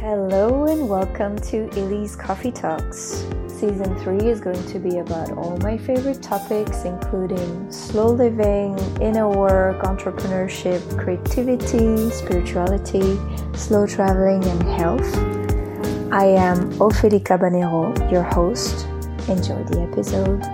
Hello and welcome to Illy's Coffee Talks. Season 3 is going to be about all my favorite topics, including slow living, inner work, entrepreneurship, creativity, spirituality, slow traveling, and health. I am Ophélie Cabanero, your host. Enjoy the episode.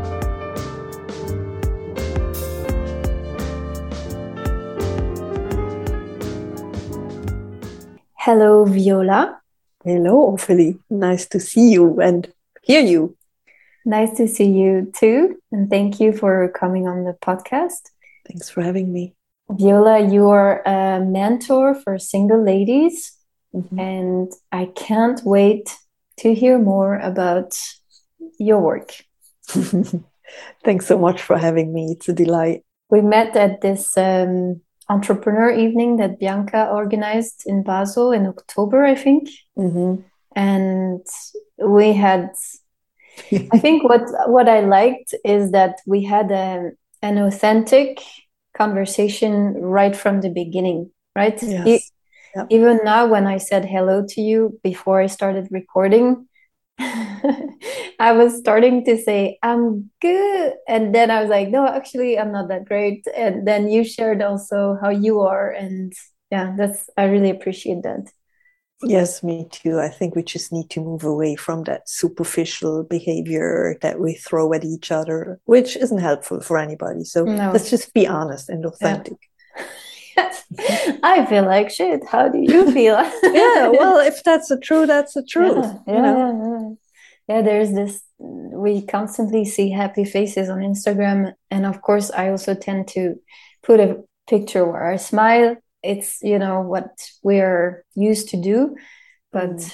Hello, Viola. Hello, Ophélie. Nice to see you and hear you. Nice to see you too. And thank you for coming on the podcast. Thanks for having me. Viola, you are a mentor for single ladies. And I can't wait to hear more about your work. Thanks so much for having me. It's a delight. We met at this entrepreneur evening that Bianca organized in Basel in October, I think. And we had, I think what I liked is that we had an authentic conversation right from the beginning, right? Yes. Yep. Even now, when I said hello to you before I started recording, I was starting to say, I'm good. And then I was like, no, actually, I'm not that great. And then you shared also how you are. And yeah, I really appreciate that. Yes, me too. I think we just need to move away from that superficial behavior that we throw at each other, which isn't helpful for anybody. So let's just be honest and authentic. Yes. I feel like shit. How do you feel? Yeah, well, if that's the truth, that's the truth. Yeah, there's this, we constantly see happy faces on Instagram. And of course, I also tend to put a picture where I smile. It's, what we're used to do. But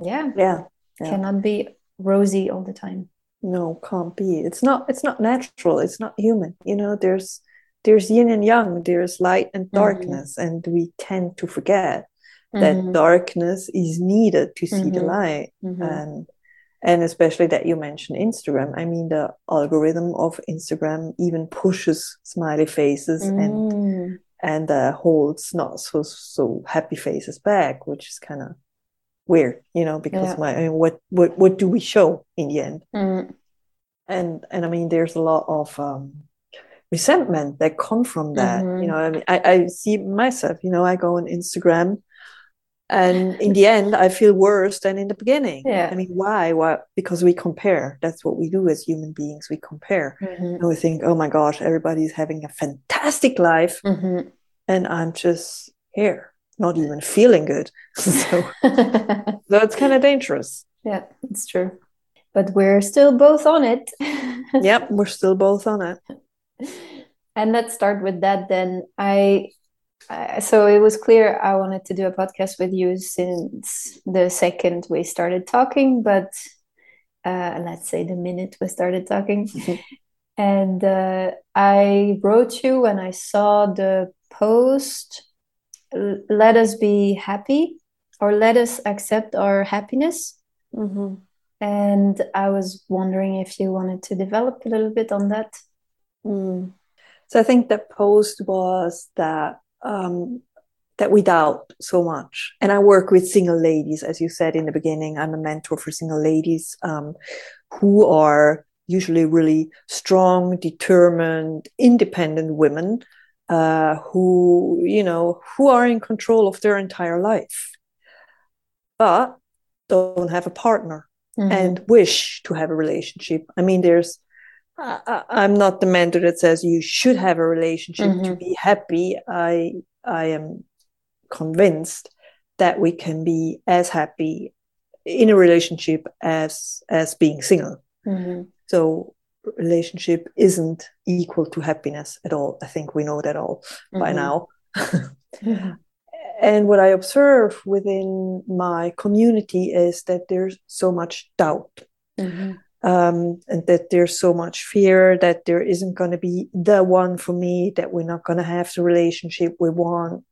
cannot be rosy all the time. No, can't be. It's not natural. It's not human. There's yin and yang, there's light and darkness, and we tend to forget that darkness is needed to see the light. And especially that you mentioned Instagram. I mean, the algorithm of Instagram even pushes smiley faces and holds not so happy faces back, which is kind of weird, because what do we show in the end? And I mean, there's a lot of resentment that come from that. I mean, I see myself, I go on Instagram and in the end I feel worse than in the beginning. I mean, why? Because we compare. That's what we do as human beings. We compare and we think, oh my gosh, everybody's having a fantastic life and I'm just here not even feeling good. So that's kind of dangerous. Yeah, it's true, but we're still both on it. Yep, we're still both on it. And let's start with that then. So it was clear I wanted to do a podcast with you since the second we started talking, but let's say the minute we started talking. And I wrote you when I saw the post, let us be happy, or let us accept our happiness. And I was wondering if you wanted to develop a little bit on that. So I think the post was that we doubt so much. And I work with single ladies, as you said in the beginning. I'm a mentor for single ladies who are usually really strong, determined, independent women who are in control of their entire life, but don't have a partner and wish to have a relationship. I mean, I'm not the mentor that says you should have a relationship to be happy. I am convinced that we can be as happy in a relationship as being single. So relationship isn't equal to happiness at all. I think we know that all by now. And what I observe within my community is that there's so much doubt. And that there's so much fear that there isn't going to be the one for me, that we're not going to have the relationship we want.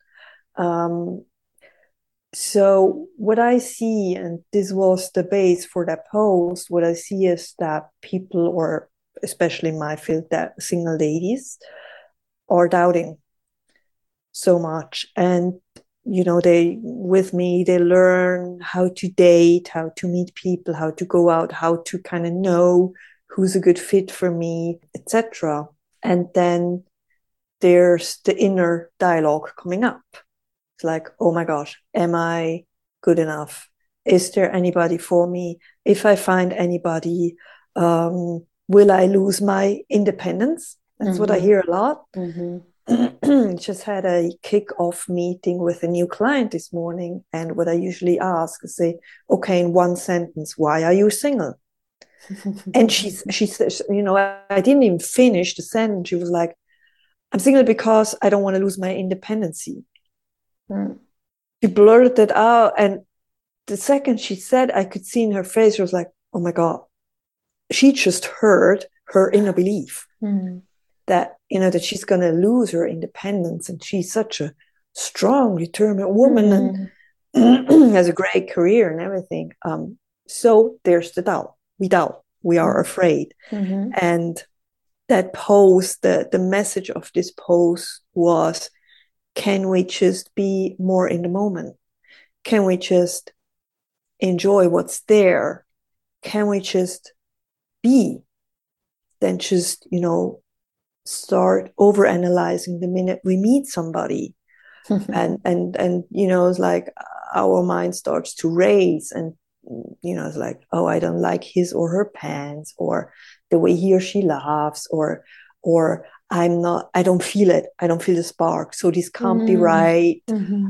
So what I see, and this was the base for that post, what I see is that people, or especially in my field, that single ladies are doubting so much. And they with me, they learn how to date, how to meet people, how to go out, how to kind of know who's a good fit for me, etc. And then there's the inner dialogue coming up. It's like, oh my gosh, am I good enough? Is there anybody for me? If I find anybody, will I lose my independence? That's what I hear a lot. Just had a kick-off meeting with a new client this morning, and what I usually ask is, say, okay, in one sentence, why are you single? And she says, I didn't even finish the sentence. She was like, I'm single because I don't want to lose my independency. She blurted it out, and the second she said, I could see in her face, she was like, oh my God, she just heard her inner belief that, that she's going to lose her independence. And she's such a strong, determined woman and has a great career and everything. So there's the doubt. We doubt. We are afraid. And that post, the message of this post was, can we just be more in the moment? Can we just enjoy what's there? Can we just be? Then just, start overanalyzing the minute we meet somebody. and it's like our mind starts to race, and it's like, oh, I don't like his or her pants, or the way he or she laughs, or I don't feel it. I don't feel the spark. So this can't be right.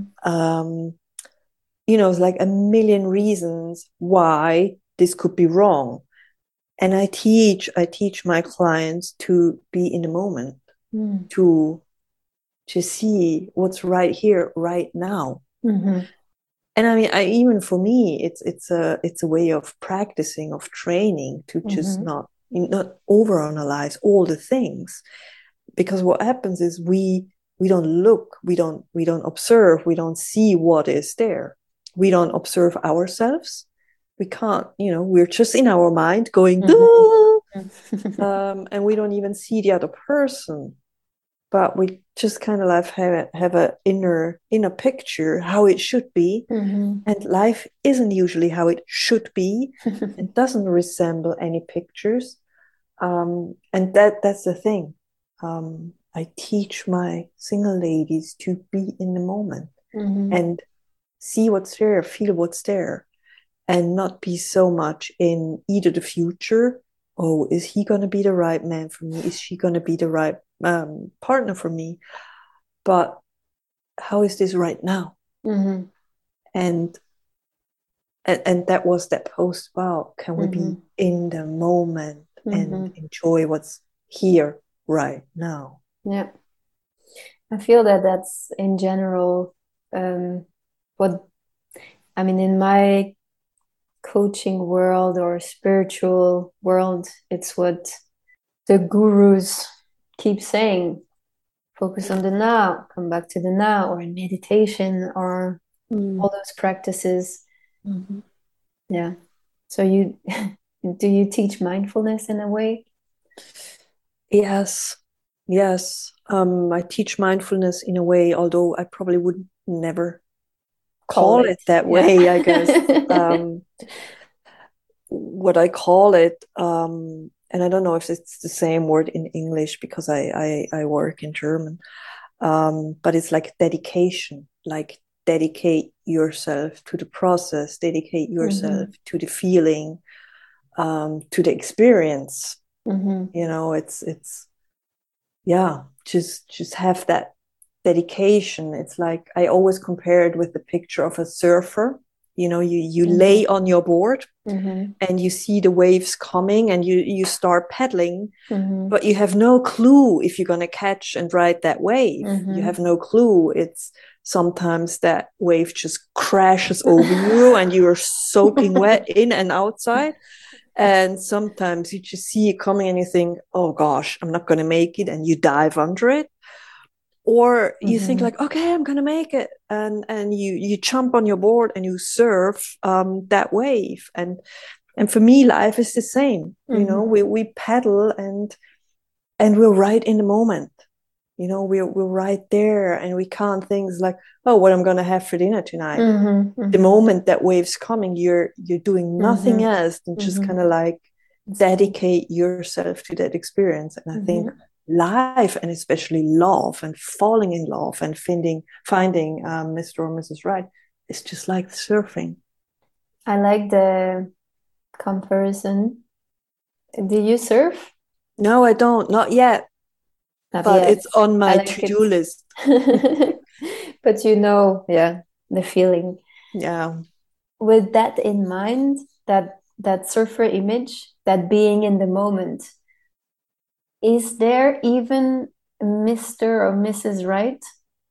It's like a million reasons why this could be wrong. And I teach my clients to be in the moment, to see what's right here, right now. And I mean, even for me, it's a way of practicing, of training, to just not overanalyze all the things. Because what happens is we don't look, we don't observe, we don't see what is there. We don't observe ourselves. We can't, we're just in our mind going, and we don't even see the other person. But we just kind of like have an inner picture how it should be. And life isn't usually how it should be. It doesn't resemble any pictures. And that's the thing. I teach my single ladies to be in the moment and see what's there, feel what's there, and not be so much in either the future. Oh, is he going to be the right man for me? Is she going to be the right partner for me? But how is this right now? And that was that post. Wow, can we be in the moment and enjoy what's here right now? Yeah, I feel that that's in general what I mean in my coaching world or spiritual world. It's what the gurus keep saying: focus on the now, come back to the now, or in meditation, or all those practices. Yeah. So do you teach mindfulness in a way? Yes. I teach mindfulness in a way, although I probably would never call it that way, I guess. What I call it, and I don't know if it's the same word in English because I work in German, but it's like dedication, like dedicate yourself to the process, dedicate yourself to the feeling, to the experience. It's just have that dedication. It's like I always compare it with the picture of a surfer. You lay on your board and you see the waves coming and you start paddling, but you have no clue if you're going to catch and ride that wave. You have no clue. It's sometimes that wave just crashes over you and you are soaking wet in and outside. And sometimes you just see it coming and you think, oh gosh, I'm not going to make it, and you dive under it. Or you think like, okay, I'm going to make it. And you jump on your board and you surf that wave. And for me, life is the same. We paddle and we're right in the moment. we're right there, and we can't things like, oh, what I'm going to have for dinner tonight. Mm-hmm. The moment that wave's coming, you're doing nothing Mm-hmm. else than just Mm-hmm. kind of like dedicate yourself to that experience. And I think life, and especially love and falling in love and finding Mr. or Mrs. Right, is just like surfing. I like the comparison. Do you surf? No, I don't, not yet, Not but yet. it's on I my like to-do it. list. But yeah, the feeling. Yeah. With that in mind, that surfer image, that being in the moment, is there even Mr. or Mrs. Right?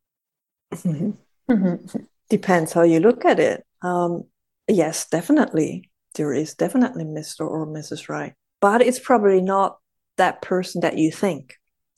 Depends how you look at it. Yes, definitely. There is definitely Mr. or Mrs. Right. But it's probably not that person that you think.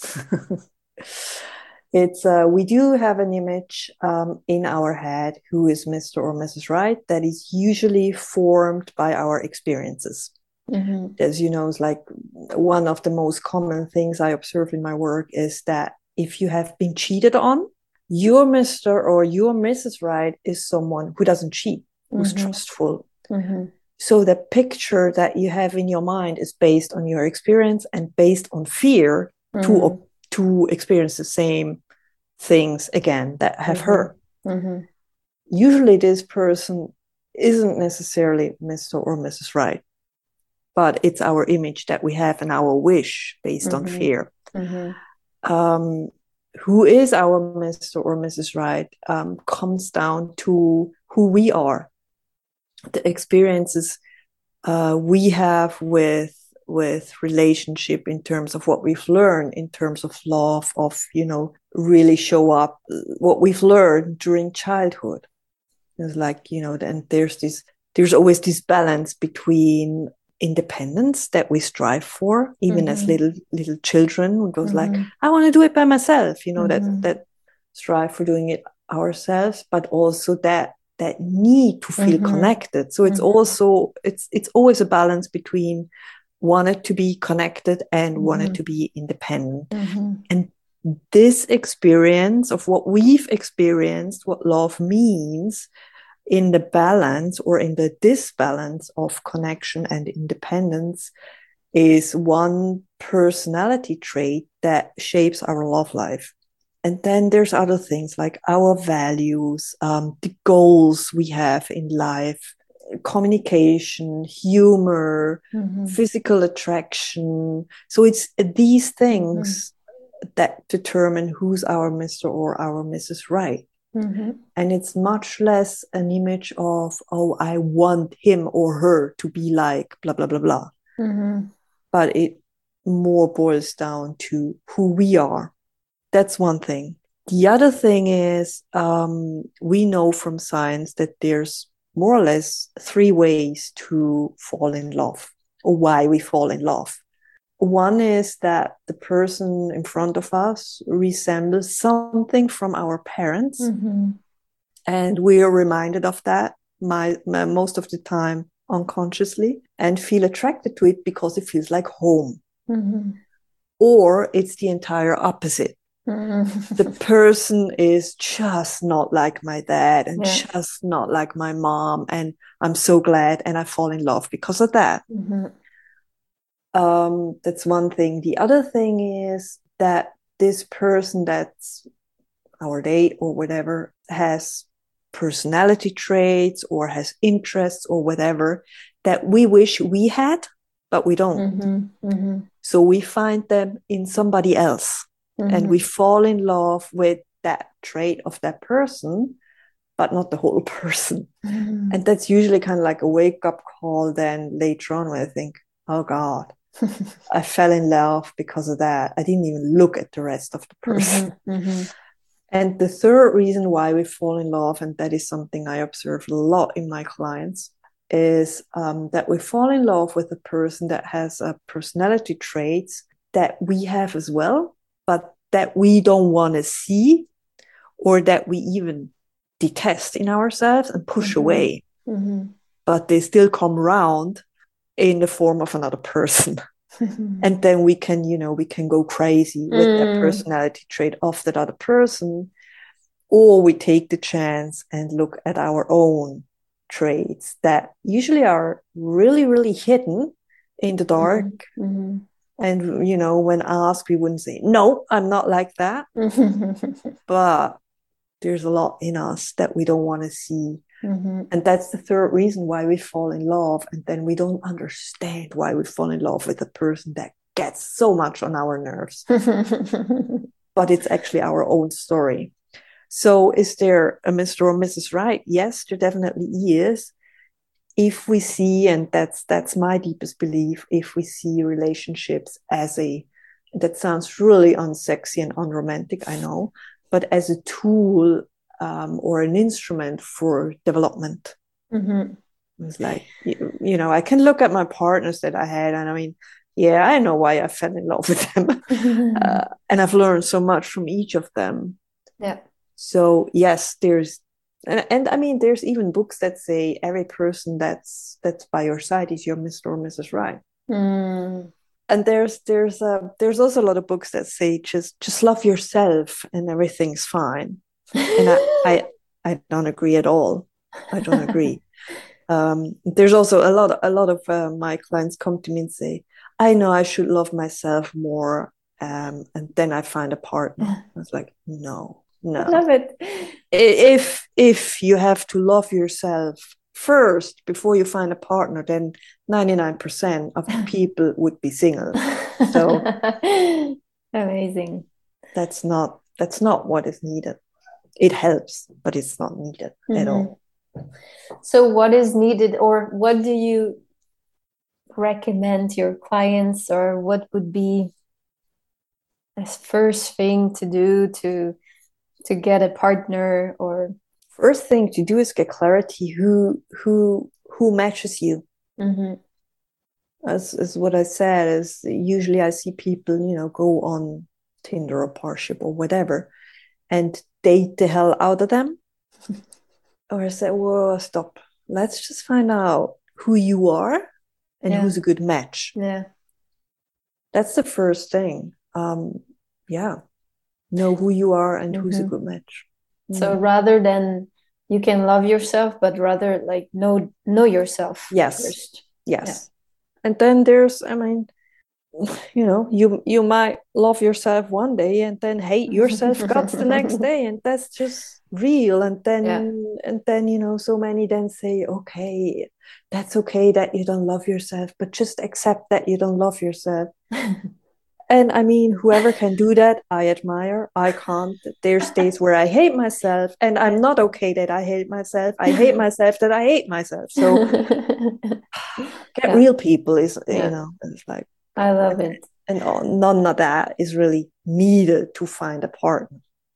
We do have an image in our head who is Mr. or Mrs. Right that is usually formed by our experiences. As you know, it's like one of the most common things I observe in my work is that if you have been cheated on, your Mr. or your Mrs. Right is someone who doesn't cheat, who's trustful. So the picture that you have in your mind is based on your experience and based on fear to experience the same things again that have hurt. Usually this person isn't necessarily Mr. or Mrs. Right, but it's our image that we have and our wish based on fear. Who is our Mr. or Mrs. Right comes down to who we are, the experiences we have with relationship, in terms of what we've learned, in terms of love, of really show up what we've learned during childhood. It's like, and there's always this balance between independence that we strive for, even as little children, who goes like, I want to do it by myself, that strive for doing it ourselves, but also that need to feel connected. So it's also it's always a balance between wanted to be connected and wanted to be independent. And this experience of what we've experienced, what love means, in the balance or in the disbalance of connection and independence, is one personality trait that shapes our love life. And then there's other things like our values, the goals we have in life, communication, humor, physical attraction. So it's these things that determine who's our Mr. or our Mrs. Right. And it's much less an image of, oh, I want him or her to be like blah, blah, blah, blah. But it more boils down to who we are. That's one thing. The other thing is, we know from science that there's more or less 3 ways to fall in love, or why we fall in love. One is that the person in front of us resembles something from our parents. And we are reminded of that most of the time unconsciously, and feel attracted to it because it feels like home. Or it's the entire opposite. The person is just not like my dad and just not like my mom, and I'm so glad, and I fall in love because of that. That's one thing. The other thing is that this person that's our date or whatever has personality traits or has interests or whatever that we wish we had, but we don't. So we find them in somebody else, and we fall in love with that trait of that person, but not the whole person. And that's usually kind of like a wake-up call then later on, where I think, oh God, I fell in love because of that. I didn't even look at the rest of the person. And the third reason why we fall in love, and that is something I observe a lot in my clients, is that we fall in love with a person that has personality traits that we have as well, but that we don't want to see, or that we even detest in ourselves and push away. But they still come around in the form of another person. And then we can, we can go crazy with that personality trait of that other person, or we take the chance and look at our own traits that usually are really, really hidden in the dark. And, when asked, we wouldn't say, no, I'm not like that. But there's a lot in us that we don't want to see. And that's the third reason why we fall in love. And then we don't understand why we fall in love with a person that gets so much on our nerves. But it's actually our own story. So is there a Mr. or Mrs. Right? Yes, there definitely is. If we see, and that's my deepest belief, if we see relationships as that sounds really unsexy and unromantic, I know, but as a tool or an instrument for development. It's like, I can look at my partners that I had, and I mean, yeah, I know why I fell in love with them. And I've learned so much from each of them. Yeah. So yes, and I mean, there's even books that say every person that's by your side is your Mr. or Mrs. Right. And there's also a lot of books that say just love yourself and everything's fine. And I don't agree at all. I don't agree. There's also a lot of my clients come to me and say, I know I should love myself more, and then I find a partner. I was like, no. I love it. If you have to love yourself first before you find a partner, then 99% of people would be single. So amazing. That's not what is needed. It helps, but it's not needed at all. So what is needed, or what do you recommend your clients, or what would be the first thing to do to get a partner? Or first thing to do is get clarity who matches you. As what I said, is usually I see people go on Tinder or Parship or whatever and date the hell out of them. Or I say, whoa, stop, let's just find out who you are and who's a good match. That's the first thing. Know who you are and who's a good match. So rather than you can love yourself, but rather like know yourself first. Yes. And then there's, I mean, you might love yourself one day and then hate yourself guts the next day, and that's just real. And then so many then say, okay, that's okay that you don't love yourself, but just accept that you don't love yourself. And I mean, whoever can do that, I admire. I can't. There's days where I hate myself, and I'm not okay that I hate myself. I hate myself that I hate myself. So get real, people. It's like, I love it. And none of that is really needed to find a partner.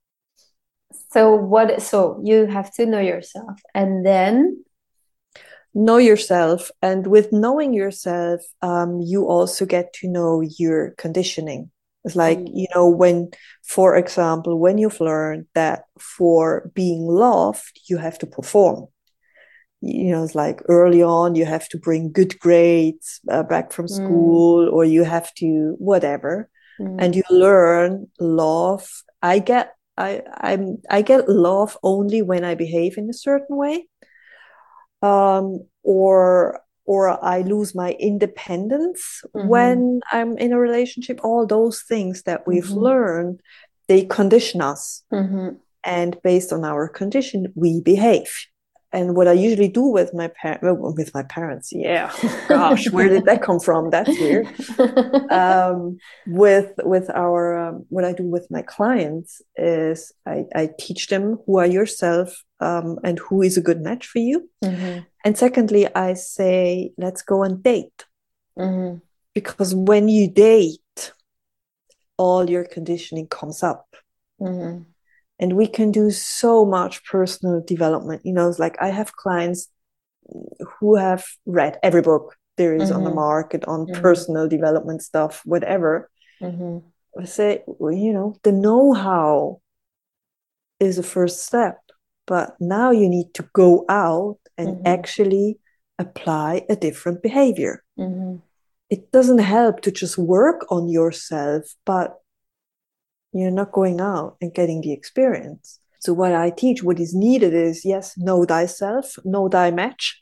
So you have to know yourself, and then know yourself. And with knowing yourself, you also get to know your conditioning. It's like, when, for example, when you've learned that for being loved, you have to perform. It's like early on, you have to bring good grades back from school, or you have to whatever, and you learn love. I get love only when I behave in a certain way, or I lose my independence when I'm in a relationship. All those things that we've learned, they condition us, and based on our condition, we behave. And what I usually do with my parents, gosh, where did that come from? That's weird. With our what I do with my clients is I teach them who are yourself, and who is a good match for you. And secondly, I say, let's go and date, because when you date, all your conditioning comes up. And we can do so much personal development. It's like I have clients who have read every book there is on the market on personal development stuff, whatever. I say, the know-how is a first step, but now you need to go out and actually apply a different behavior. it doesn't help to just work on yourself, but you're not going out and getting the experience. So what I teach, what is needed is, yes, know thyself, know thy match,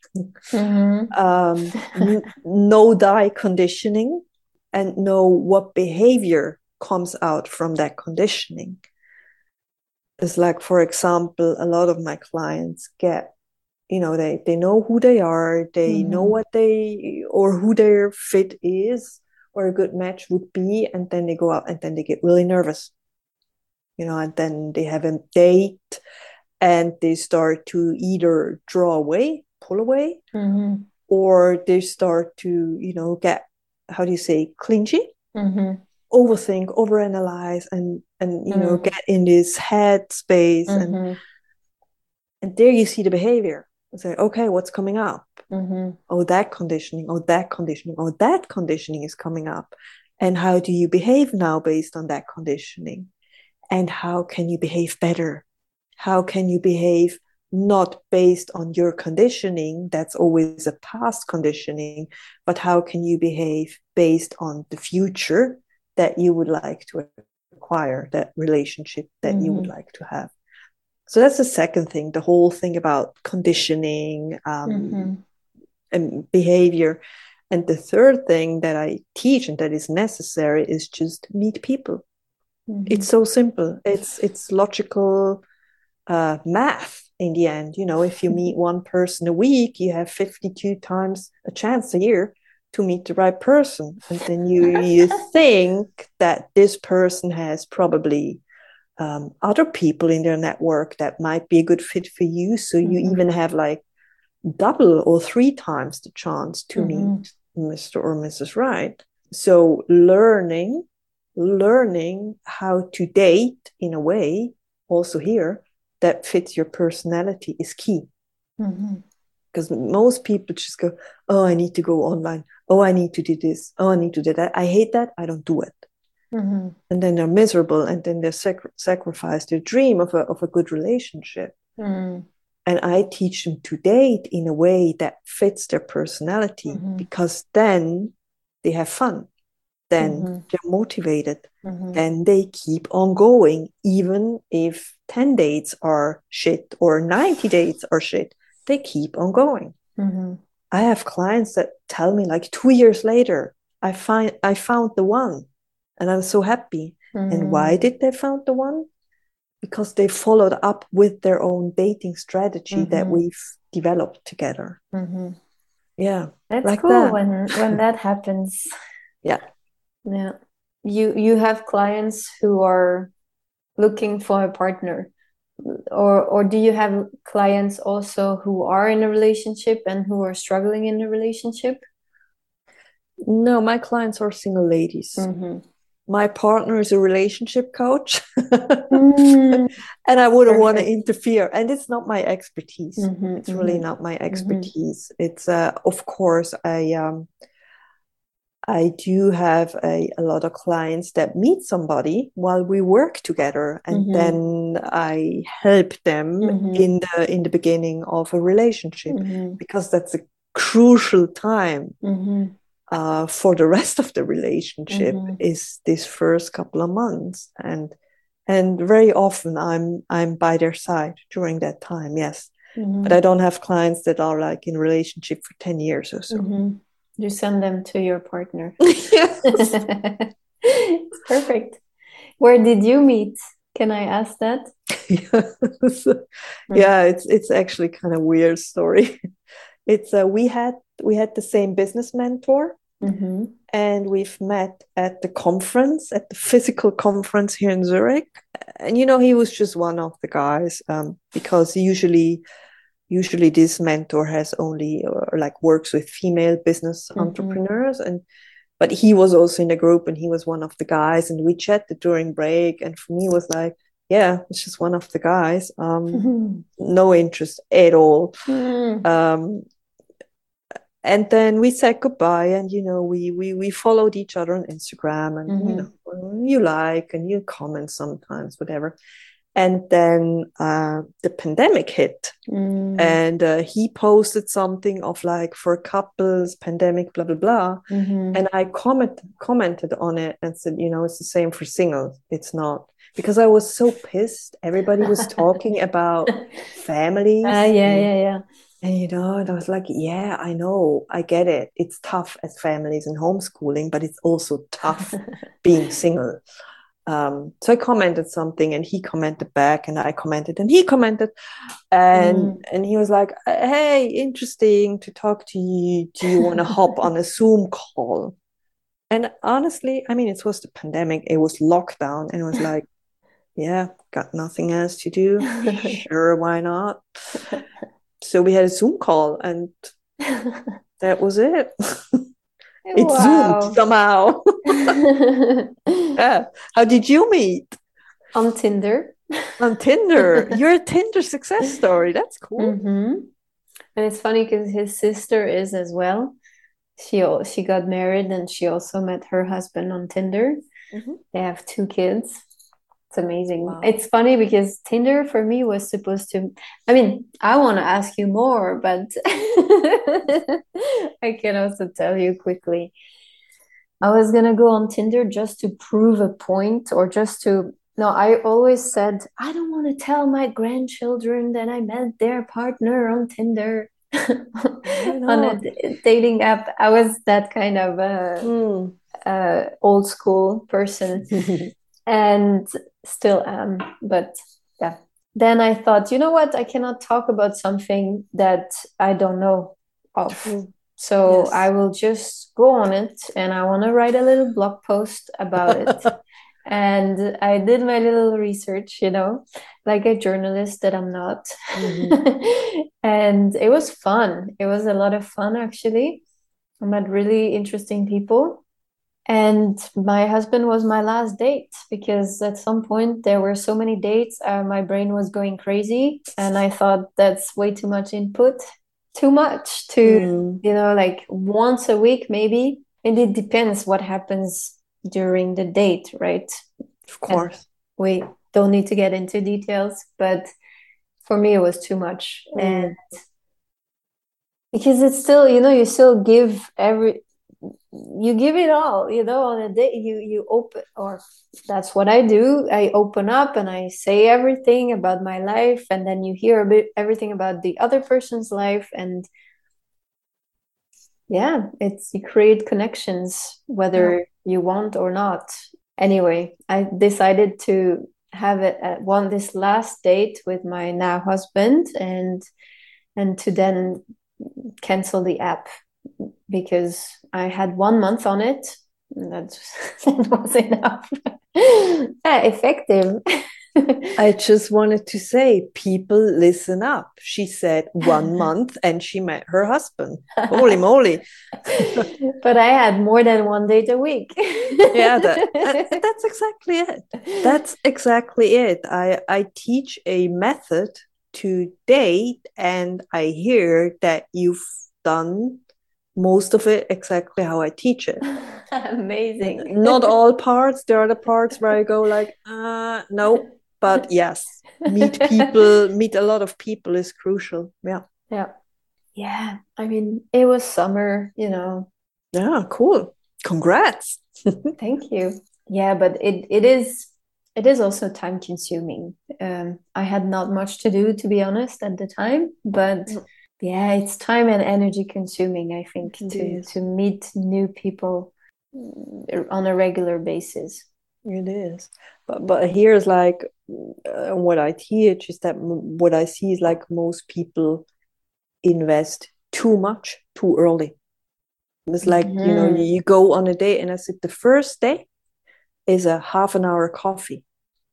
know thy conditioning, and know what behavior comes out from that conditioning. It's like, for example, a lot of my clients get, they know who they are, they know what or who their fit is, or a good match would be, and then they go out and then they get really nervous, and then they have a date and they start to either draw away, pull away, or they start to, get, how do you say, clingy, overthink, overanalyze, and get in this head space, and there you see the behavior. Say, okay, what's coming up? Oh, that conditioning. Oh, that conditioning. Oh, that conditioning is coming up. And how do you behave now based on that conditioning? And how can you behave better? How can you behave not based on your conditioning? That's always a past conditioning, but how can you behave based on the future that you would like to acquire, that relationship that you would like to have? So that's the second thing, the whole thing about conditioning and behavior. And the third thing that I teach and that is necessary is just meet people. It's so simple. It's logical math in the end. If you meet one person a week, you have 52 times a chance a year to meet the right person. And then you think that this person has probably other people in their network that might be a good fit for you. So you even have like double or 3 times the chance to meet Mr. or Mrs. Right. So learning how to date in a way, also here, that fits your personality is key. Because most people just go, oh, I need to go online. Oh, I need to do this. Oh, I need to do that. I hate that. I don't do it. And then they're miserable, and then they sacrifice their dream of a good relationship. And I teach them to date in a way that fits their personality, because then they have fun, then they're motivated, then they keep on going, even if 10 dates are shit or 90 dates are shit, they keep on going. I have clients that tell me like 2 years later, I found the one. And I'm so happy. And why did they found the one? Because they followed up with their own dating strategy that we've developed together. Yeah, that's like cool that. when that happens. Yeah. You have clients who are looking for a partner, or do you have clients also who are in a relationship and who are struggling in a relationship? No, my clients are single ladies. My partner is a relationship coach, and I wouldn't want to interfere. And it's not my expertise. It's really not my expertise. It's of course I do have a lot of clients that meet somebody while we work together, and then I help them in the beginning of a relationship, because that's a crucial time. For the rest of the relationship is this first couple of months, and very often I'm by their side during that time. Yes, but I don't have clients that are like in a relationship for 10 years or so. You send them to your partner. Yes. It's perfect. Where did you meet? Can I ask that? Yes. Yeah, it's actually kind of weird story. It's we had the same business mentor, and we've met at the conference, at the physical conference here in Zurich. And he was just one of the guys, because usually this mentor has only or like works with female business entrepreneurs, but he was also in the group, and he was one of the guys, and we chatted during break, and for me it was like, yeah, it's just one of the guys, no interest at all. And then we said goodbye, and we followed each other on Instagram, and you like and you comment sometimes, whatever. And then the pandemic hit. And he posted something of like, for couples, pandemic, blah, blah, blah. And I commented on it and said, it's the same for singles. It's not. Because I was so pissed. Everybody was talking about families. Yeah. And, and I was like, yeah, I know, I get it. It's tough as families and homeschooling, but it's also tough being single. So I commented something and he commented back and I commented and he commented. And he was like, hey, interesting to talk to you. Do you want to hop on a Zoom call? And honestly, I mean, it was the pandemic. It was lockdown. And it was like, yeah, got nothing else to do. Sure, why not? So we had a Zoom call and that was it. It zoomed somehow. Yeah. How did you meet? On Tinder. On Tinder. You're a Tinder success story. That's cool. And it's funny because his sister is as well. She got married and she also met her husband on Tinder. They have 2 kids. It's amazing. Wow. It's funny because Tinder for me was supposed to, I mean, I want to ask you more, but I can also tell you quickly. I was going to go on Tinder just to prove a point or just to, no, I always said, I don't want to tell my grandchildren that I met their partner on Tinder. On a dating app. I was that kind of old school person. And still am, but yeah. Then I thought, you know what? I cannot talk about something that I don't know of. So I will just go on it and I want to write a little blog post about it. And I did my little research, like a journalist that I'm not. And it was fun. It was a lot of fun, actually. I met really interesting people. And my husband was my last date because at some point there were so many dates. My brain was going crazy. And I thought that's way too much input, too much to, like once a week, maybe. And it depends what happens during the date, right? Of course. And we don't need to get into details, but for me, it was too much. And because it's still, you still give you give it all, on a day you open, or that's what I do. I open up and I say everything about my life, and then you hear everything about the other person's life, and yeah, you create connections whether you want or not. Anyway, I decided to have it at this last date with my now husband and to then cancel the app because I had 1 month on it. That was enough. Effective. I just wanted to say, people, listen up. She said 1 month and she met her husband. Holy moly. But I had more than 1 date a week. Yeah, that's exactly it. That's exactly it. I teach a method to date, and I hear that you've done most of it exactly how I teach it. Amazing. Not all parts. There are the parts where I go like, no. But yes, meet a lot of people is crucial. Yeah. I mean, it was summer, Yeah, cool. Congrats. Thank you. Yeah, but it is also time consuming. I had not much to do, to be honest, at the time, but yeah, it's time and energy consuming, I think, to meet new people on a regular basis. It is. But here's like what I teach is that what I see is like most people invest too much too early. It's like, you go on a date, and I said the first day is a half an hour coffee.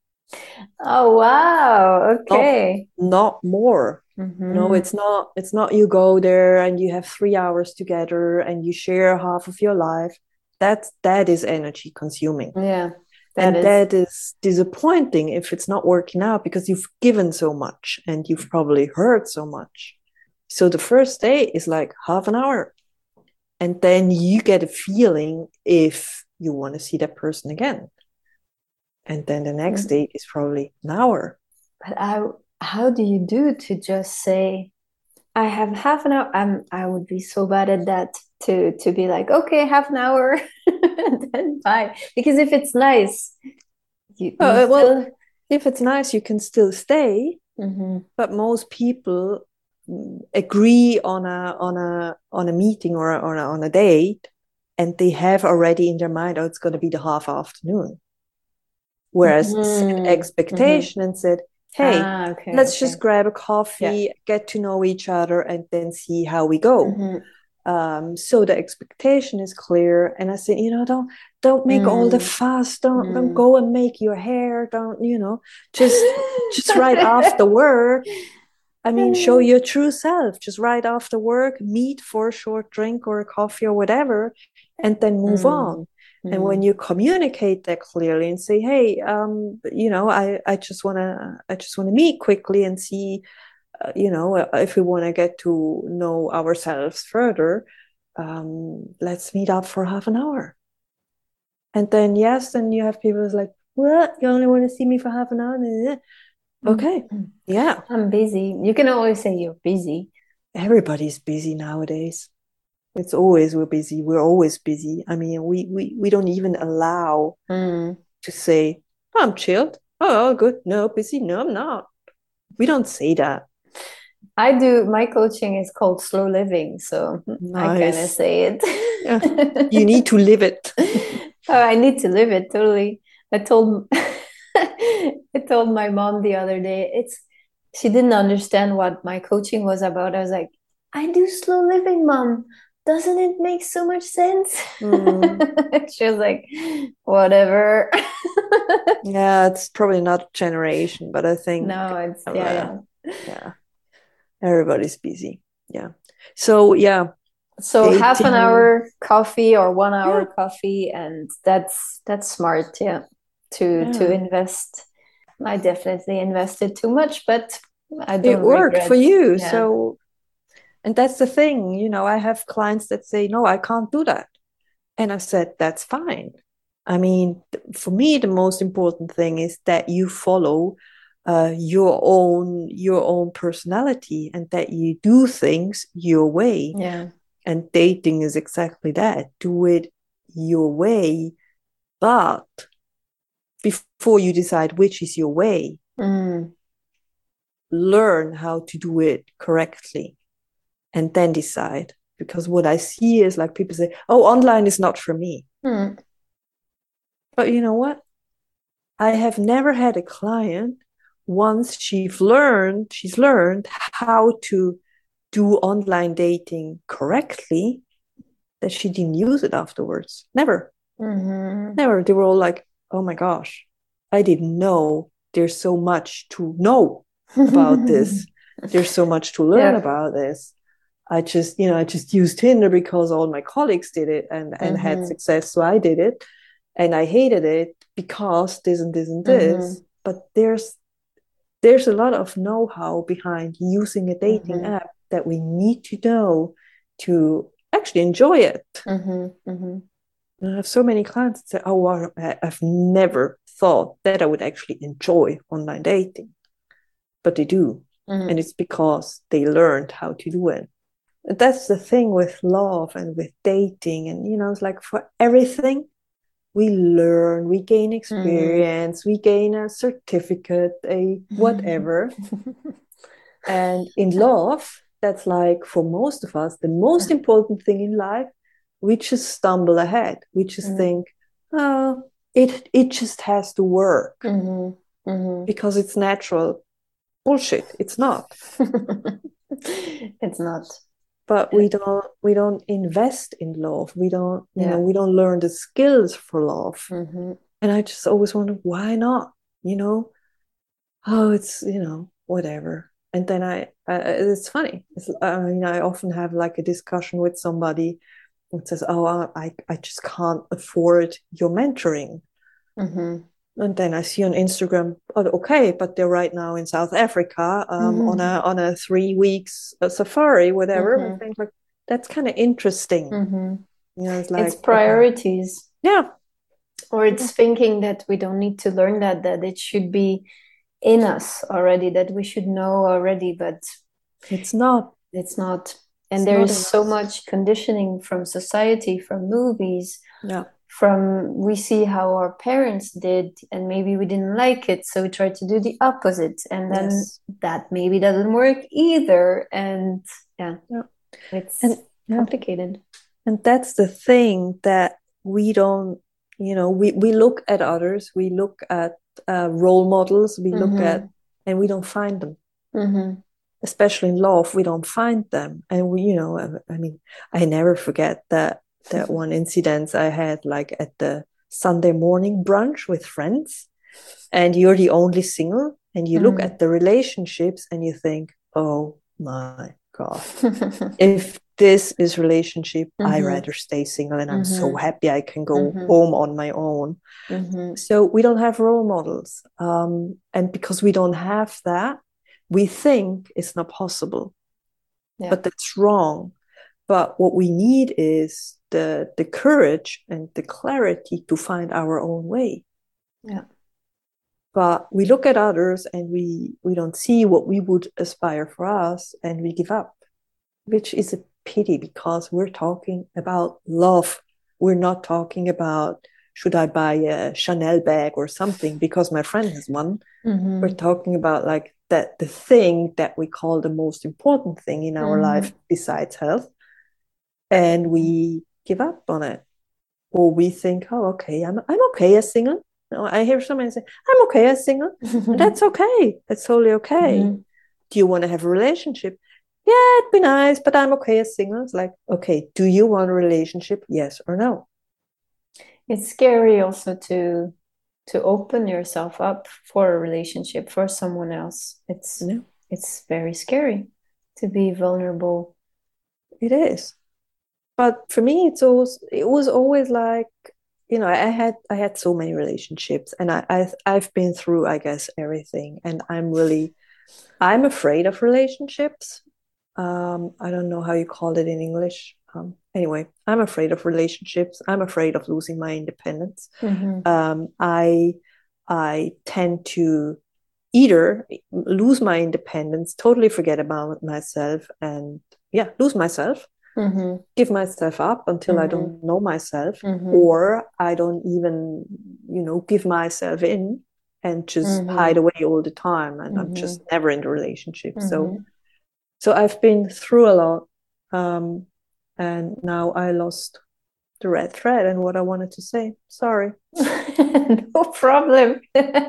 Oh, wow. Okay. Not more. No, it's not you go there and you have 3 hours together and you share half of your life. That is energy consuming. Yeah. That is disappointing if it's not working out, because you've given so much and you've probably heard so much. So the first day is like half an hour. And then you get a feeling if you want to see that person again. And then the next date is probably an hour. but how do you do to just say, I have half an hour? I would be so bad at that, to be like, okay, half an hour, and then bye. Because if it's nice, you Well, still. if it's nice, you can still stay, but most people agree on a meeting or on a date, and they have already in their mind, oh, it's going to be the half afternoon. Whereas set expectation and said, hey, Okay, let's okay. just grab a coffee, get to know each other, and then see how we go. So the expectation is clear. And I said, don't make all the fuss. Don't go and make your hair. Don't, just right after work. I mean, show your true self. Just right after work, meet for a short drink or a coffee or whatever, and then move on. And when you communicate that clearly and say, hey, I just wanna meet quickly and see, if we want to get to know ourselves further, let's meet up for half an hour. And then then you have people who's like, what? You only want to see me for half an hour? Okay. Yeah. I'm busy. You can always say you're busy. Everybody's busy nowadays. It's always we're busy. We're always busy. I mean, we don't even allow to say, oh, I'm chilled. Oh, good. No, busy. No, I'm not. We don't say that. I do. My coaching is called slow living, so nice. I kind of say it. Yeah. You need to live it. Oh, I need to live it totally. I told my mom the other day, she didn't understand what my coaching was about. I was like, I do slow living, Mom. Doesn't it make so much sense? She was like, whatever. Yeah, it's probably not generation, but I think no, it's yeah. Everybody's busy. Yeah. So yeah. So dating. Half an hour coffee or 1 hour coffee, and that's smart, to invest. I definitely invested too much, but I don't it worked regret. for you. Yeah. So, and that's the thing, I have clients that say, no, I can't do that. And I said, that's fine. I mean, for me, the most important thing is that you follow your own personality and that you do things your way. Yeah. And dating is exactly that. Do it your way, but before you decide which is your way, learn how to do it correctly and then decide. Because what I see is like people say, oh, online is not for me. But you know what? I have never had a client, once she's learned how to do online dating correctly, that she didn't use it afterwards. Never. Never. They were all like, oh my gosh, I didn't know there's so much to know about this. There's so much to learn about this. I just used Tinder because all my colleagues did it and had success. So I did it and I hated it because this and this and this. But there's a lot of know-how behind using a dating app that we need to know to actually enjoy it. I have so many clients that say, oh, wow, I've never thought that I would actually enjoy online dating. But they do. And it's because they learned how to do it. That's the thing with love and with dating. And, it's like for everything, we learn, we gain experience, we gain a certificate, a whatever. And in love, that's like for most of us, the most important thing in life. We just stumble ahead. We just think, oh, it just has to work because it's natural. Bullshit. It's not. It's not. But we don't invest in love. We don't, we don't learn the skills for love. And I just always wonder, why not? Oh, it's, whatever. And then it's funny. I often have like a discussion with somebody that says, oh, I just can't afford your mentoring. And then I see on Instagram, oh, okay, but they're right now in South Africa on a 3 weeks safari, whatever. I think like that's kind of interesting. It's priorities. Okay. Yeah. Or it's thinking that we don't need to learn that it should be in us already, that we should know already, but it's not. It's not. And there's so much conditioning from society, from movies, from we see how our parents did, and maybe we didn't like it, so we tried to do the opposite, and then that maybe doesn't work either. And it's complicated. And that's the thing that we don't, we look at others, we look at role models, we look at, and we don't find them. Especially in love, we don't find them. And we, I mean, I never forget that one incident I had, like at the Sunday morning brunch with friends, and you're the only single, and you look at the relationships and you think, oh my God, if this is relationship, I rather stay single, and I'm so happy I can go home on my own. So we don't have role models. And because we don't have that, we think it's not possible, but that's wrong. But what we need is the courage and the clarity to find our own way. But we look at others and we don't see what we would aspire for us, and we give up, which is a pity, because we're talking about love. We're not talking about, should I buy a Chanel bag or something because my friend has one. We're talking about like that, the thing that we call the most important thing in our life besides health, and we give up on it, or we think, oh, okay, I'm okay as single. No, I hear somebody say, I'm okay as single. That's okay. That's totally okay. Do you want to have a relationship? Yeah, it'd be nice, but I'm okay as single. It's like, okay, do you want a relationship? Yes or no? It's scary also to open yourself up for a relationship, for someone else. It's very scary to be vulnerable. It is. But for me, it was always like, I had so many relationships, and I've been through, I guess, everything, and I'm afraid of relationships. I don't know how you call it in English. Anyway, I'm afraid of relationships. I'm afraid of losing my independence. I tend to either lose my independence, totally forget about myself, and lose myself, give myself up until I don't know myself, or I don't even, give myself in and just hide away all the time, and I'm just never in the relationship. So I've been through a lot, and now I lost the red thread and what I wanted to say. Sorry. No problem.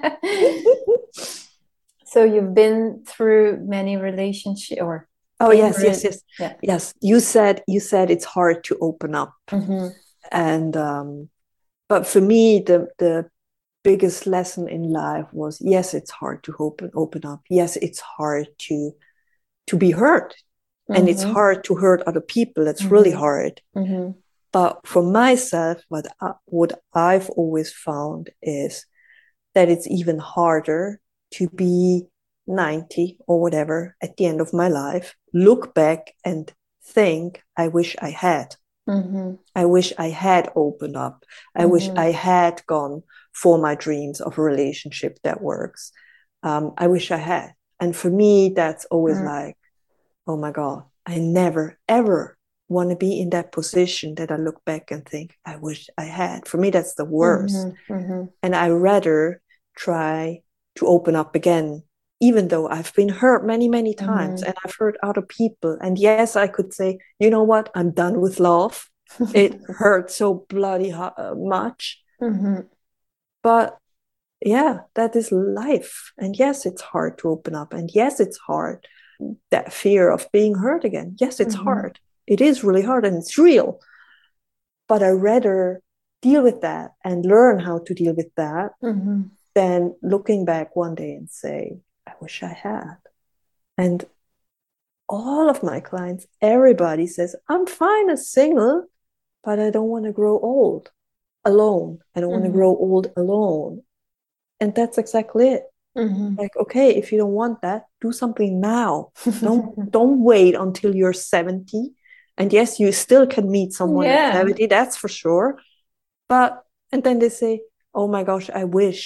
So you've been through many relationships, or yes. You said it's hard to open up, and but for me, the biggest lesson in life was, yes, it's hard to open up. Yes, it's hard to be hurt, and it's hard to hurt other people. That's really hard. But for myself, what I've always found is that it's even harder to be 90 or whatever at the end of my life, look back and think, I wish I had. I wish I had opened up. I wish I had gone for my dreams of a relationship that works. I wish I had. And for me, that's always like, oh my God, I never, ever want to be in that position that I look back and think, I wish I had. For me, that's the worst. And I rather try to open up again, even though I've been hurt many, many times, and I've hurt other people. And yes, I could say, you know what? I'm done with love. It hurt so bloody much. But yeah, that is life. And yes, it's hard to open up. And yes, it's hard. That fear of being hurt again. Yes, it's hard. It is really hard, and it's real. But I rather deal with that and learn how to deal with that than looking back one day and say, I wish I had. And all of my clients, everybody says, I'm fine as single, but I don't want to grow old alone. I don't want to grow old alone. And that's exactly it. Like, okay, if you don't want that, do something now. Don't wait until you're 70. And yes, you still can meet someone at 70, that's for sure. And then they say, oh my gosh, I wish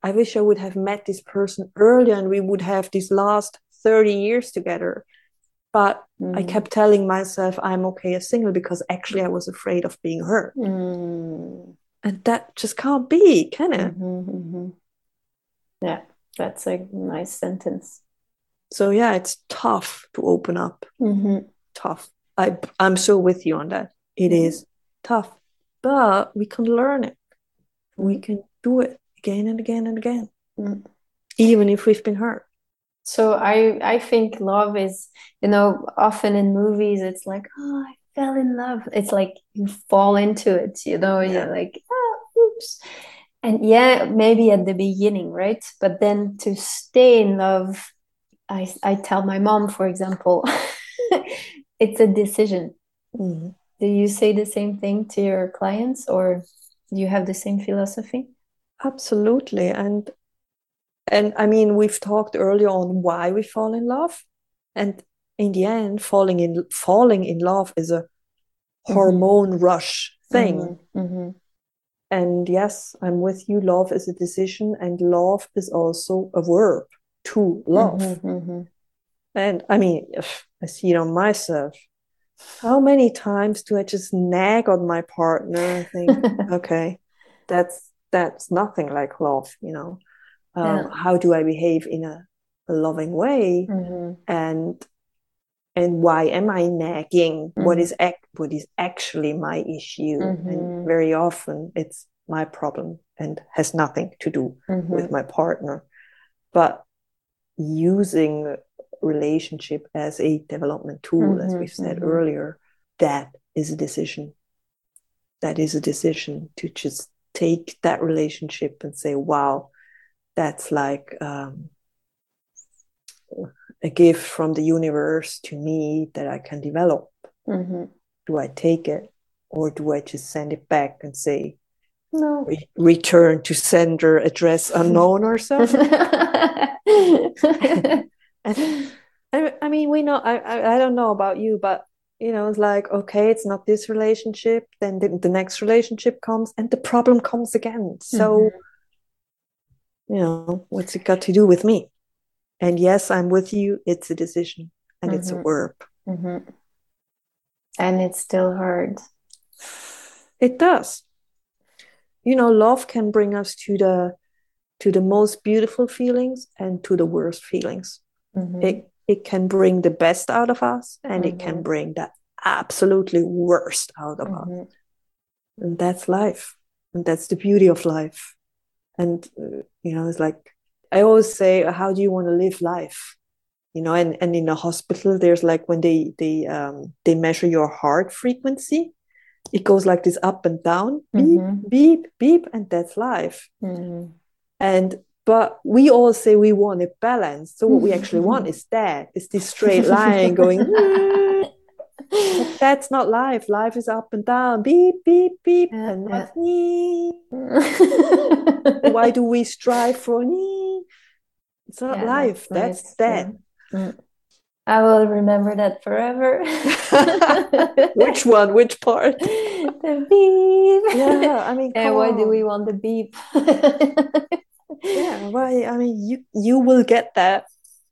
I wish I would have met this person earlier and we would have these last 30 years together. But I kept telling myself I'm okay as single because actually I was afraid of being hurt. And that just can't be, can it? Yeah, that's a nice sentence. So yeah, it's tough to open up. Tough. I'm so with you on that. It is tough, but we can learn it. We can do it again and again and again, even if we've been hurt. So I think love is, often in movies it's like, oh, I fell in love. It's like you fall into it, you're like, oh, oops. And yeah, maybe at the beginning, right? But then to stay in love, I tell my mom, for example, it's a decision. Do you say the same thing to your clients, or do you have the same philosophy? Absolutely. And I mean, we've talked earlier on why we fall in love. And in the end, falling in love is a hormone rush thing. And yes, I'm with you. Love is a decision, and love is also a verb, to love. And I mean, I see it on myself. How many times do I just nag on my partner and think, okay, that's nothing like love, How do I behave in a loving way? And why am I nagging? What is actually my issue? And very often it's my problem and has nothing to do with my partner. But using relationship as a development tool, as we've said earlier, that is a decision. That is a decision to just take that relationship and say, wow, that's like a gift from the universe to me that I can develop. Do I take it, or do I just send it back and say, no, return to sender, address unknown or something? I mean, we know, I don't know about you, but it's like, okay, it's not this relationship, then the next relationship comes and the problem comes again. So what's it got to do with me? And yes, I'm with you. It's a decision and it's a verb. And it's still hard. It does. Love can bring us to the most beautiful feelings and to the worst feelings. It can bring the best out of us, and it can bring the absolutely worst out of us. And that's life. And that's the beauty of life. And, it's like, I always say, how do you want to live life? And in a hospital, there's like when they measure your heart frequency, it goes like this up and down, beep, beep, beep, and that's life. But we all say we want it balanced. So what we actually want is this straight line going. But that's not life. Life is up and down, beep, beep, beep, and not me. Why do we strive for me? It's not life. That's dead. I will remember that forever. Which one? Which part? The beep. Yeah, I mean, and why do we want the beep? Yeah, why? I mean, you will get that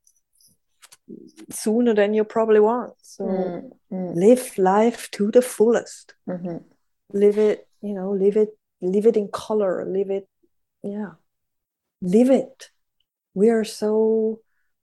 sooner than you probably want. So live life to the fullest. Live it, live it in color. Live it, live it. We are so,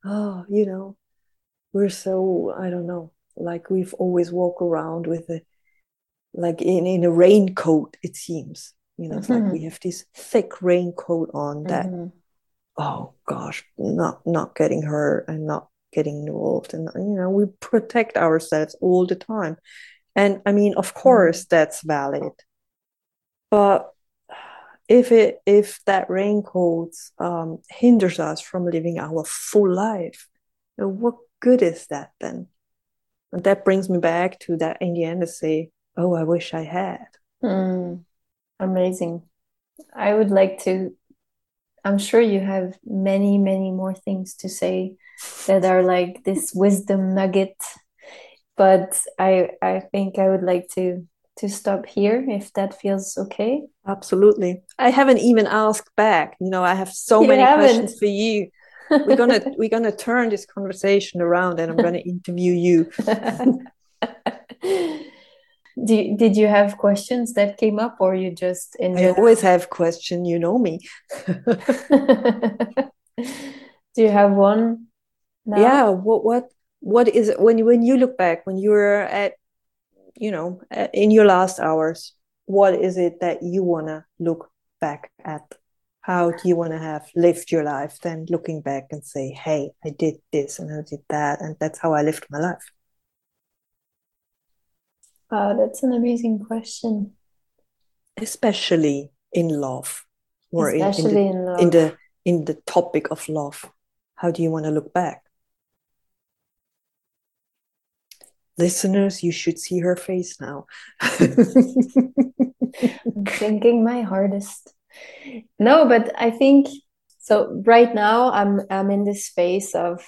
we're so, I don't know, like we've always walked around with like in a raincoat, it seems. It's like we have this thick raincoat on that, oh gosh, not getting hurt and not getting involved. And, we protect ourselves all the time. And I mean, of course, that's valid. But if that raincoat hinders us from living our full life, what good is that then? And that brings me back to that in the end to say, oh, I wish I had. Amazing. I would like to, I'm sure you have many, many more things to say that are like this wisdom nugget, but I think I would like to stop here, if that feels okay. Absolutely. I haven't even asked back. I have so many questions for you. We're gonna turn this conversation around, and I'm gonna interview you. Did you have questions that came up, or you just in general? I always have questions, you know me. Do you have one now? Yeah, what is it when you look back, when you're at in your last hours, what is it that you want to look back at? How do you want to have lived your life, then looking back and say, hey, I did this and I did that, and that's how I lived my life? Oh, that's an amazing question. Especially in love, or especially in love. In the topic of love. How do you want to look back? Listeners, you should see her face now. I'm thinking my hardest. No, but I think so. Right now, I'm in this phase of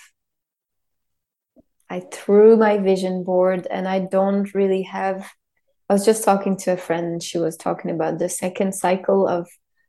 I threw my vision board, and I don't really have. I was just talking to a friend, and she was talking about the second cycle of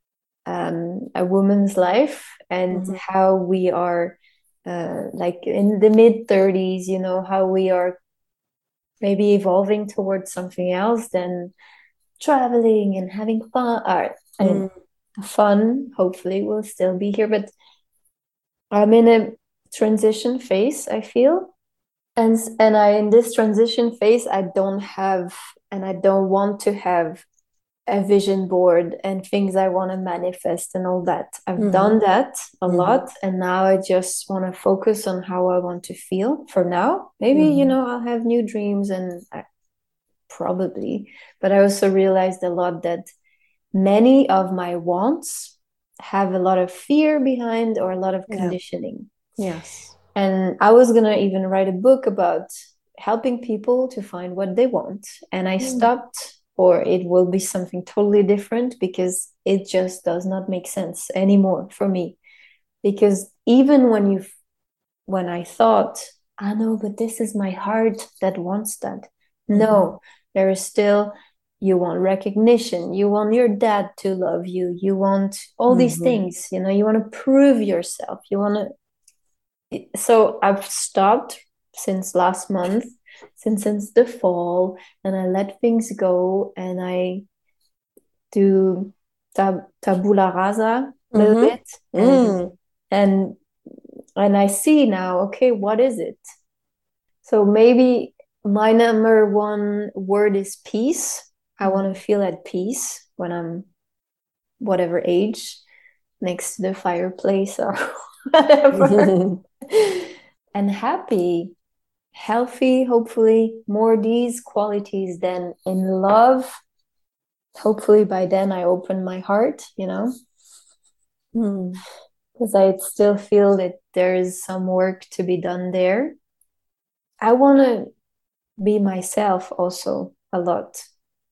a woman's life, and how we are like in the mid-30s, how we are maybe evolving towards something else than traveling and having fun. And fun hopefully will still be here, but I'm in a transition phase, I feel. And I in this transition phase, I don't have and I don't want to have a vision board and things I want to manifest and all that. I've done that a lot, and now I just want to focus on how I want to feel for now. Maybe, I'll have new dreams, and probably, but I also realized a lot that many of my wants have a lot of fear behind, or a lot of conditioning. Yes. And I was going to even write a book about helping people to find what they want. And I stopped, or it will be something totally different, because it just does not make sense anymore for me. Because even when I thought, I know, but this is my heart that wants that. No, there is still, you want recognition. You want your dad to love you. You want all these things, you want to prove yourself. You want to. So I've stopped since last month, since the fall, and I let things go, and I do tabula rasa a little bit, and I see now, okay, what is it? So maybe my number one word is peace. I want to feel at peace when I'm whatever age, next to the fireplace or whatever. And happy, healthy, hopefully, more these qualities than in love. Hopefully by then I open my heart, because I still feel that there is some work to be done there. I want to be myself also a lot,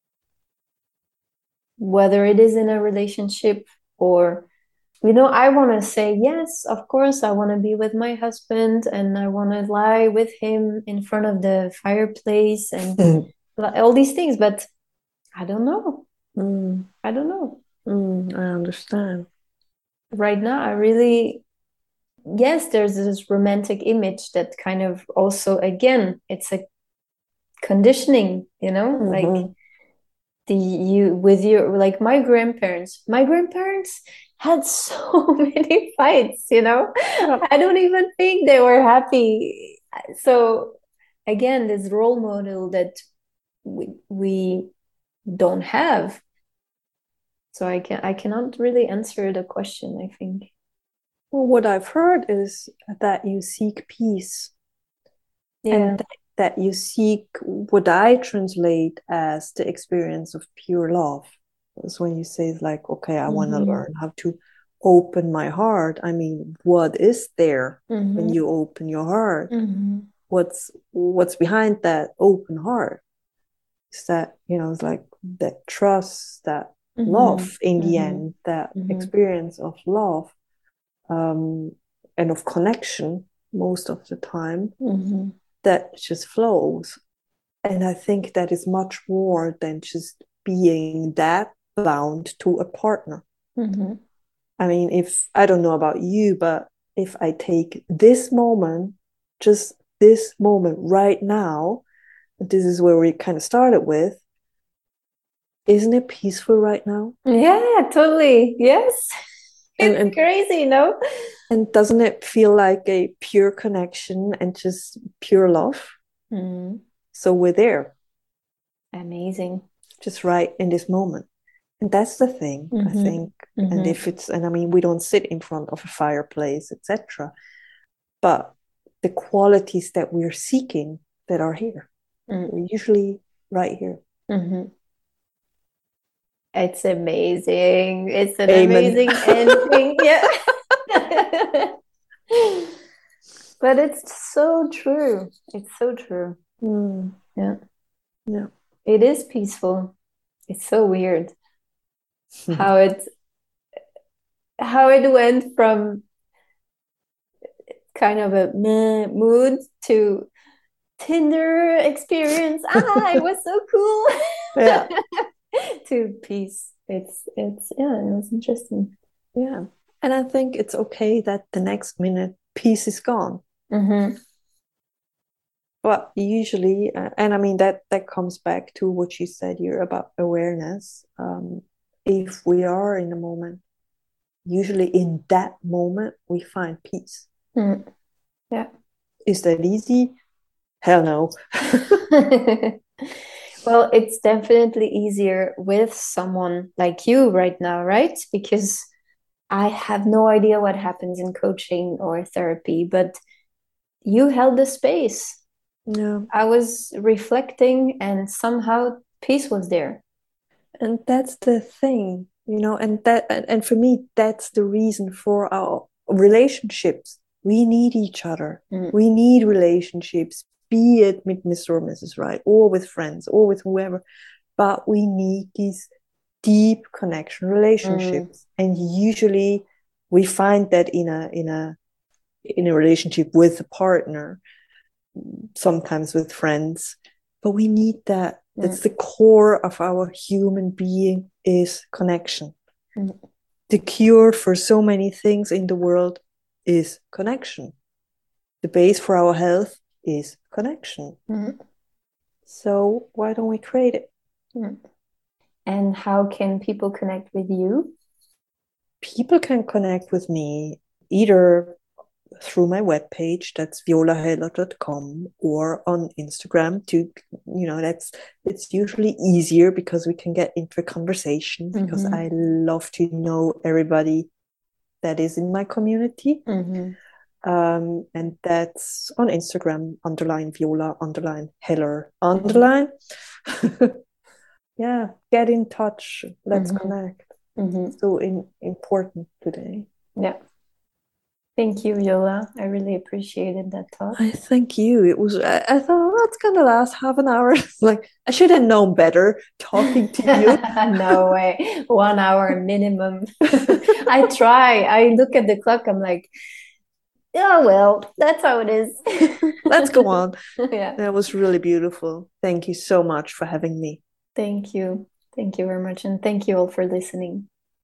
whether it is in a relationship or I want to say, yes, of course, I want to be with my husband, and I want to lie with him in front of the fireplace and all these things, but I don't know. I don't know. I understand. Right now, I really, yes, there's this romantic image that kind of also, again, it's a conditioning, like with your, like my grandparents had so many fights, I don't even think they were happy. So again, this role model that we don't have. So I cannot really answer the question, I think. Well, what I've heard is that you seek peace. And that you seek what I translate as the experience of pure love. It's when you say, like, okay, I want to learn how to open my heart. I mean, what is there when you open your heart? What's behind that open heart? Is that, it's like that trust, that love in the end, that experience of love, and of connection most of the time, that just flows. And I think that is much more than just being that bound to a partner. Mm-hmm. I mean, if I don't know about you, but if I take this moment, just this moment right now, this is where we kind of started with, isn't it peaceful right now? Yeah, totally. Yes. It's And crazy, no? and doesn't it feel like a pure connection and just pure love? Mm-hmm. So we're there, Amazing. just right in this moment. And that's the thing, I Mm-hmm. think. And Mm-hmm. if it's, and I mean, we don't sit in front of a fireplace, etc. But the qualities that we're seeking that are here, they're usually right here. Mm-hmm. It's amazing. It's an Amen. amazing ending. Yeah. But it's so true. It's so true. Mm, Yeah. yeah. It is peaceful. It's so weird how it went from kind of a meh mood to Tinder experience. Ah, it was so Yeah. cool. To peace. It's yeah, it was interesting. Yeah. And I think it's okay that the next minute peace is gone. Mm-hmm. But usually, and I mean that comes back to what you said here about awareness. If we are in the moment, usually in that moment we find peace. Mm. Yeah. Is that easy? Hell no. Well, it's definitely easier with someone like you right now, right? Because I have no idea what happens in coaching or therapy, but you held the space. Yeah. I was reflecting and somehow peace was there. And that's the thing, and for me, that's the reason for our relationships. We need each other. Mm. We need relationships, be it with Mr. or Mrs. Right, or with friends, or with whoever. But we need these deep connection Mm. relationships. And usually we find that in a relationship with a partner, sometimes with friends, but we need that. That's Mm. the core of our human being is connection. Mm. The cure for so many things in the world is connection. The base for our health is connection. Mm. So why don't we create it? Mm. And how can people connect with you? People can connect with me either through my webpage, that's violaheller.com, or on Instagram that's it's usually easier because we can get into a conversation, because Mm-hmm. I love to know everybody that is in my community. Mm-hmm. And that's on Instagram, _Viola_Heller _ yeah, get in touch, let's Mm-hmm. connect. Mm-hmm. So important today. Yeah. Thank you, Viola. I really appreciated that talk. I thank you. I thought, oh, that's gonna last half an hour. Like, I should have known better talking to you. No way. 1 hour minimum. I try. I look at the clock. I'm like, oh, well, that's how it is. Let's go on. Yeah. That was really beautiful. Thank you so much for having me. Thank you. Thank you very much. And thank you all for listening.